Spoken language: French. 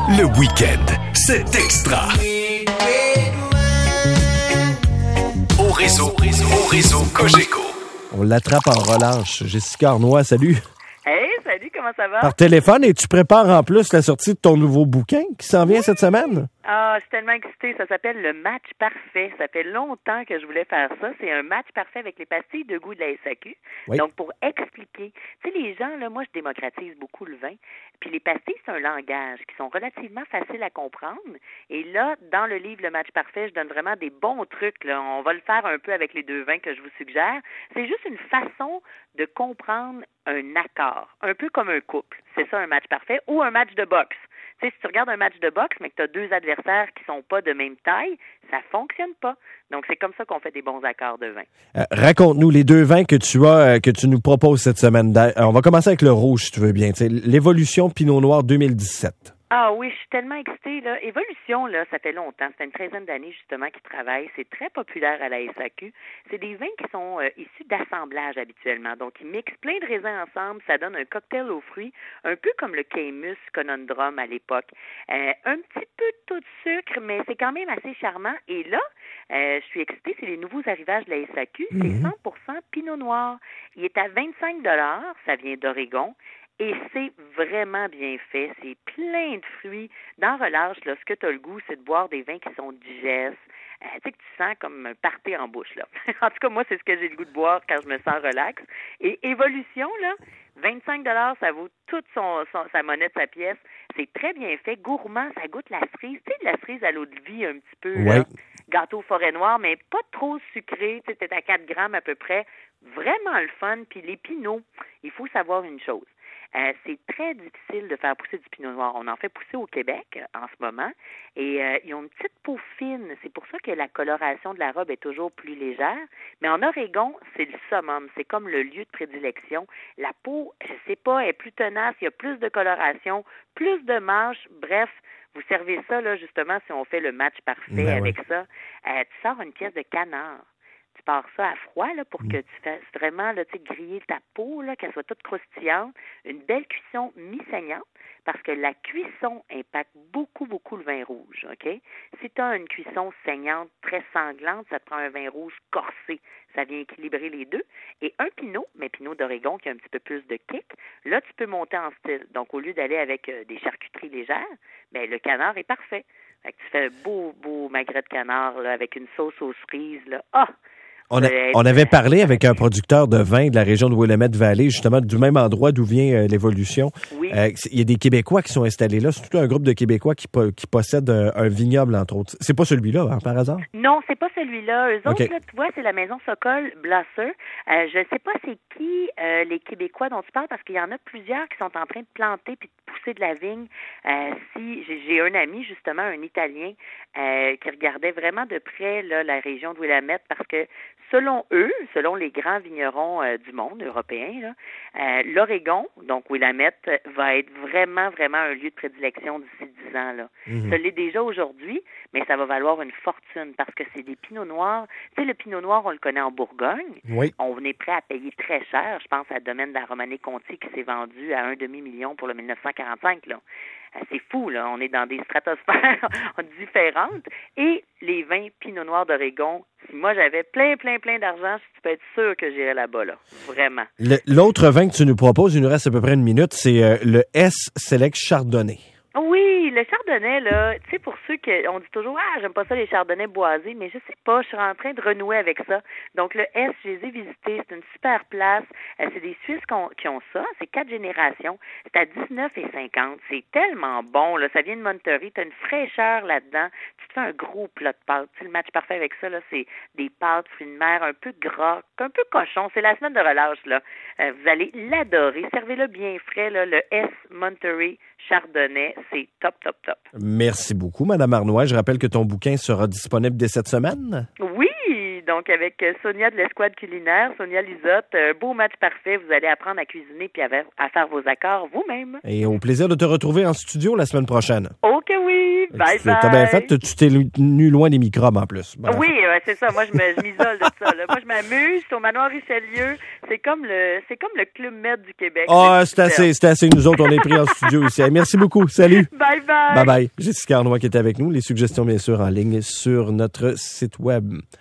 Le week-end, c'est extra. Au réseau Cogeco. On l'attrape en relâche. Jessica Arnois, salut. Hey, salut, comment ça va? Par téléphone, et tu prépares en plus la sortie de ton nouveau bouquin qui s'en vient cette semaine? Ah, je suis tellement excitée. Ça s'appelle Le Match Parfait. Ça fait longtemps que je voulais faire ça. C'est un match parfait avec les pastilles de goût de la SAQ. Oui. Donc, pour expliquer, tu sais, les gens, là, moi, je démocratise beaucoup le vin. Puis les pastilles, c'est un langage qui sont relativement faciles à comprendre. Et là, dans le livre Le Match Parfait, je donne vraiment des bons trucs, là. On va le faire un peu avec les deux vins que je vous suggère. C'est juste une façon de comprendre un accord. Un peu comme un couple. C'est ça, un match parfait. Ou un match de boxe. Tu sais, si tu regardes un match de boxe, mais que tu as deux adversaires qui sont pas de même taille, ça fonctionne pas. Donc, c'est comme ça qu'on fait des bons accords de vin. Raconte-nous les deux vins que tu nous proposes cette semaine. On va commencer avec le rouge, si tu veux bien. T'sais, l'Évolution Pinot Noir 2017. Ah oui, je suis tellement excitée, là. Évolution, là, ça fait longtemps. Ça fait une 13aine d'années, justement, qu'ils travaillent. C'est très populaire à la SAQ. C'est des vins qui sont issus d'assemblage habituellement. Donc, ils mixent plein de raisins ensemble. Ça donne un cocktail aux fruits, un peu comme le Caymus Conundrum à l'époque. Un petit peu de taux de sucre, mais c'est quand même assez charmant. Et là, je suis excitée, c'est les nouveaux arrivages de la SAQ. C'est 100% Pinot Noir. Il est à 25 $. Ça vient d'Oregon. Et c'est vraiment bien fait. C'est plein de fruits. Dans relâche, là, ce que tu as le goût, c'est de boire des vins qui sont digestes. Tu sais que tu sens comme un party en bouche, là. En tout cas, moi, c'est ce que j'ai le goût de boire quand je me sens relax. Et Évolution, là, 25 $, ça vaut toute sa monnaie de sa pièce. C'est très bien fait. Gourmand, ça goûte la cerise. Tu sais, de la cerise à l'eau de vie, un petit peu, là. Gâteau forêt noire, mais pas trop sucré. Tu sais, t'es à 4 grammes à peu près. Vraiment le fun. Puis les pinots, il faut savoir une chose. C'est très difficile de faire pousser du pinot noir. On en fait pousser au Québec en ce moment et ils ont une petite peau fine. C'est pour ça que la coloration de la robe est toujours plus légère. Mais en Oregon, c'est le summum. C'est comme le lieu de prédilection. La peau, je sais pas, est plus tenace. Il y a plus de coloration, plus de manches. Bref, vous servez ça, là, justement, si on fait le match parfait avec ça. Tu sors une pièce de canard. Tu pars ça à froid là, pour que tu fasses vraiment là, griller ta peau, là, qu'elle soit toute croustillante. Une belle cuisson mi-saignante parce que la cuisson impacte beaucoup, beaucoup le vin rouge. OK? Si tu as une cuisson saignante, très sanglante, ça te prend un vin rouge corsé. Ça vient équilibrer les deux. Et un pinot, mais pinot d'Oregon qui a un petit peu plus de kick, là, tu peux monter en style. Donc, au lieu d'aller avec des charcuteries légères, ben, le canard est parfait. Fait que tu fais un beau magret de canard là, avec une sauce aux cerises. Là. Ah! On avait parlé avec un producteur de vin de la région de Willamette Valley, justement du même endroit d'où vient l'Évolution. Oui. Il y a des Québécois qui sont installés là. C'est tout un groupe de Québécois qui possèdent un vignoble, entre autres. C'est pas celui-là, hein, par hasard? Non, c'est pas celui-là. Eux autres, là, tu vois, c'est la maison Sokol Blosser. Je sais pas c'est qui les Québécois dont tu parles, parce qu'il y en a plusieurs qui sont en train de planter puis de pousser de la vigne. Si j'ai un ami, justement, un Italien, qui regardait vraiment de près là, la région de Willamette, parce que selon eux, selon les grands vignerons du monde européen, l'Oregon, donc Willamette, va être vraiment, vraiment un lieu de prédilection d'ici 10 ans. Là. Ça l'est déjà aujourd'hui, mais ça va valoir une fortune parce que c'est des pinots noirs. Tu sais, le pinot noir, on le connaît en Bourgogne. Oui. On est prêt à payer très cher. Je pense à Domaine de la Romanée-Conti qui s'est vendu à 1,5 million pour le 1945. Là. C'est fou, là. On est dans des stratosphères différentes. Et les vins Pinot Noir d'Oregon, si moi j'avais plein d'argent, tu peux être sûr que j'irais là-bas, là. Vraiment. L'autre vin que tu nous proposes, il nous reste à peu près une minute, c'est le S Select Chardonnay. Oui, le chardonnay, là, tu sais, pour ceux on dit toujours, j'aime pas ça les chardonnays boisés, mais je sais pas, je suis en train de renouer avec ça. Donc, le S, je les ai visités, c'est une super place. C'est des Suisses qui ont ça, c'est 4 générations. C'est à 19,50. C'est tellement bon, là, ça vient de Monterey, t'as une fraîcheur là-dedans. Tu te fais un gros plat de pâtes. Tu sais, le match parfait avec ça, là, c'est des pâtes, fruits de mer, un peu gras, un peu cochon. C'est la semaine de relâche, là. Vous allez l'adorer. Servez-le bien frais, là, le S Monterey Chardonnay, c'est top. Merci beaucoup, Mme Arnois. Je rappelle que ton bouquin sera disponible dès cette semaine. Oui, donc avec Sonia de l'Escouade culinaire, Sonia Lisotte, un beau match parfait. Vous allez apprendre à cuisiner puis à faire vos accords vous-même. Et au plaisir de te retrouver en studio la semaine prochaine. Oh que oui! Bye bye. T'as bien fait, tu t'es tenu loin des microbes en plus. Bon. Oui, c'est ça. Moi, je m'isole de ça. Là. Moi, je m'amuse. C'est au Manoir Richelieu. C'est comme le Club Med du Québec. Ah, c'est assez. Nous autres, on est pris en studio ici. Merci beaucoup. Salut. Bye bye. Bye bye. Jessica Arnois qui était avec nous. Les suggestions, bien sûr, en ligne sur notre site web.